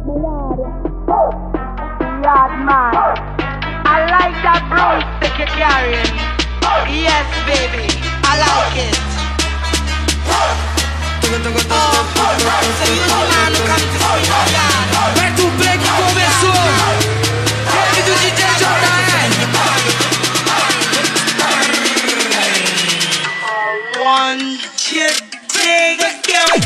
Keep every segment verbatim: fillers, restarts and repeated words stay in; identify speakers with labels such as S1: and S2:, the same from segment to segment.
S1: Yard man, I like that broomstick you're carrying. Yes, baby, I like it. Oh, so you the man who come to see the yard.
S2: Vai do break começou. Rap do D J J R.
S1: One, two, three, let's go.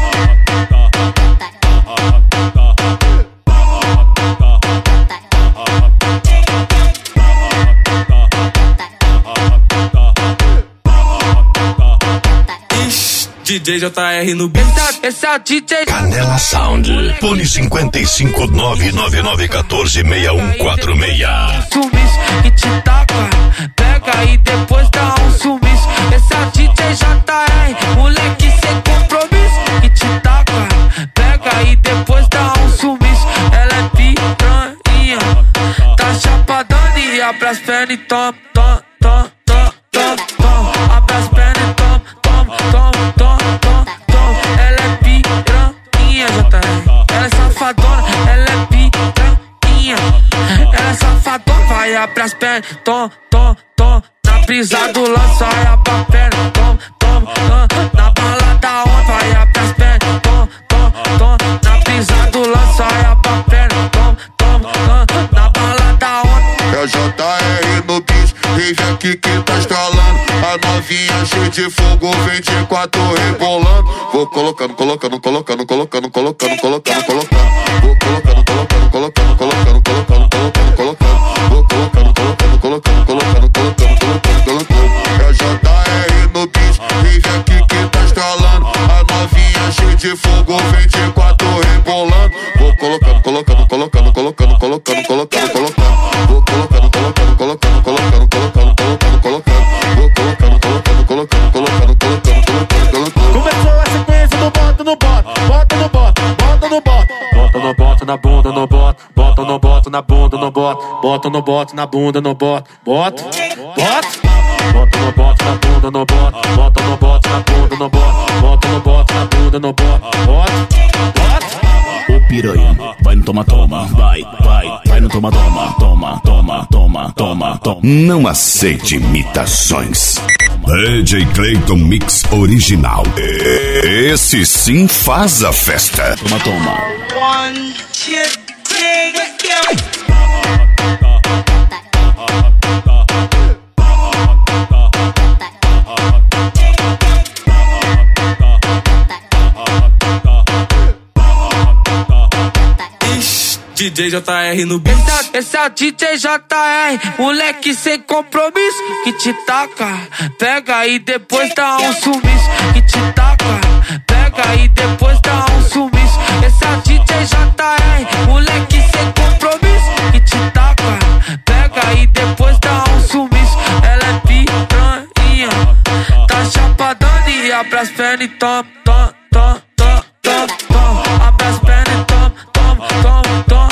S2: D J J R no beat. Esse, esse é o D J
S3: Canela Sound. Fone cinco cinco nove nove nove um quatro seis um quatro seis.
S2: Sumiço que te taca, pega e depois dá um sumiço. Esse é o D J J R, moleque sem compromisso. Que te taca, pega e depois dá um sumiço. Ela é piranha, tá chapadona e abre as pernas e toma, toma, toma, toma, toma, toma. Abre as pernas e toma, toma, toma, toma. Ela é safadona, ela é piranha. Ela é safadona, vai abrir as pernas, tom, tom, tom. Na brisa do lança, vai abrir a perna, tom, tom, tom. Na balada onde vai abrir as pernas, tom, tom, tom. Na brisa do lança, vai abrir a perna, tom, tom, tom. Na balada onde
S4: é J R no beat, rave aqui que tá estralando. A novinha cheia de fogo, vinte e quatro rebolando. Vou colocando, colocando, colocando, colocando, colocando, colocando, colocando. Vou colocando, colocando, colocando, colocando, colocando, colocando, colocando. Vou colocando, colocando, colocando, colocando, colocando, colocando, colocando. É J R no beat, rave aqui que tá estralando. A novinha cheia de fogo, vinte e quatro rebolando. Vou colocando, colocando, colocando, colocando, colocando, colocando, colocando. Vou colocando, colocando, colocando, colocando, colocando, colocando, colocando. Vou colocando, colocando, colocando, colocando, colocando, colocando, colocando.
S5: Começou a sequência do bota no bota, bota no bota, bota no bota. Bota no bota na bunda no bota, bota no bota na bunda no bota, bota no bota na bunda no bota, bota, bota. Bota no bota na bunda no bota, bota no bota na bunda no bota, bota no bota na bunda no bota, bota, bota.
S6: Ô piranha, vai no toma, toma, vai, vai, vai no toma, toma, toma, toma, toma, toma, toma.
S3: Não aceite imitações. D J Clayton Mix Original. Esse sim faz a festa.
S6: Toma, toma.
S1: One, two, three, let's go.
S2: D J J R no beat. Esse, esse é o D J J R, moleque sem compromisso. Que te taca, pega e depois dá um sumiço. Que te taca, pega e depois dá um sumiço. Esse é o D J J R, moleque sem compromisso. Que te taca, pega e depois dá um sumiço. Ela é piranha, tá chapadona e abre as pernas e toma, toma, toma, toma, toma, toma. Abre as pernas e toma, toma, toma, toma.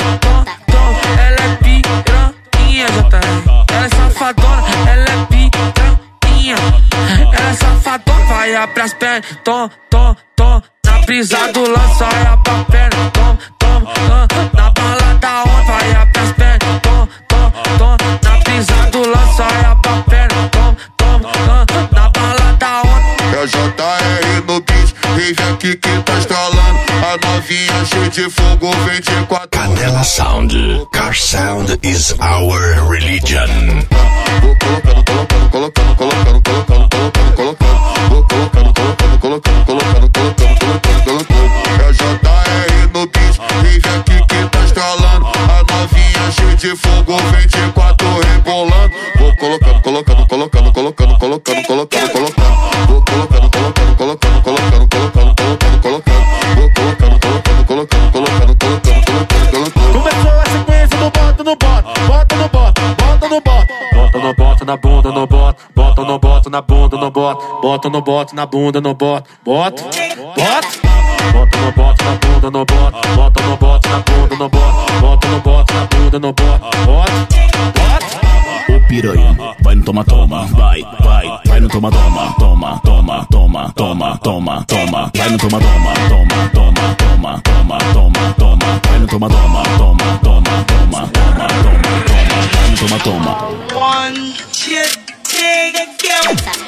S2: Ela é safadona, ela é piranha. Ela é safadona, vai abrir as pernas, tom, tom, tom. Na brisa do lança, vai abrir a perna, tom, tom, tom. Na balada onde vai abrir as pernas, tom, tom, tom. Na brisa do lança, vai abrir a perna, tom, tom, tom. Na balada onde
S4: é J R no beat, rave aqui que tá estralando. A novinha cheia de fogo, vinte e quatro.
S3: Canela Sound. Car sound is our religion.
S4: Vou colocando, colocando, colocando, colocando, colocando, colocando, colocando. Vou colocando, colocando, colocando, colocando, colocando, colocando, colocando. É J R no beat, rave aqui que tá estralando. A novinha cheia de fogo, vinte e quatro rebolando. Vou colocando, colocando, colocando, colocando, colocando, colocando, colocando. Vou colocando, colocando, colocando, colocando, colocando, colocando, colocando. Vou colocando, colocando, colocando, colocando, colocando, colocando, colocando.
S5: Começou a sequência do bota no bota, bota no bota, bota no bota. Bota no bota na bunda no bota, bota no bota na bunda no bota, bota no bota na bunda no bota, bota, bota. Bota no bota na bunda no bota, bota no bota na bunda no bota, bota no bota na bunda no bota, bota, bota.
S6: Ô piranha, vai no toma, toma, vai, vai, vai no toma, toma, toma, toma, toma, toma, toma, toma, vai no toma, toma, toma, toma, toma, toma, toma, toma, vai no toma. toma, toma, toma, toma, toma, toma, toma, toma, toma, toma.
S1: One, two, three, go.